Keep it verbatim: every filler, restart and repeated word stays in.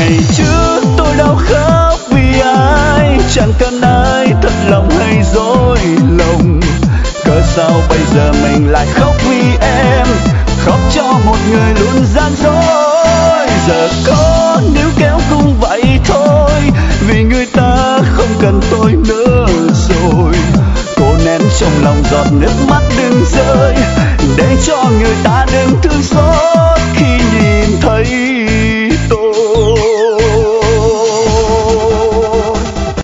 Ngày trước tôi đau khóc vì ai, chẳng cần ai thật lòng hay dối lòng. Cớ sao bây giờ mình lại khóc vì em, khóc cho một người luôn gian dối. Giờ có níu kéo cũng vậy thôi, vì người ta không cần tôi nữa rồi. Cô nén trong lòng giọt nước mắt đừng rơi, để cho người ta đừng thương xót.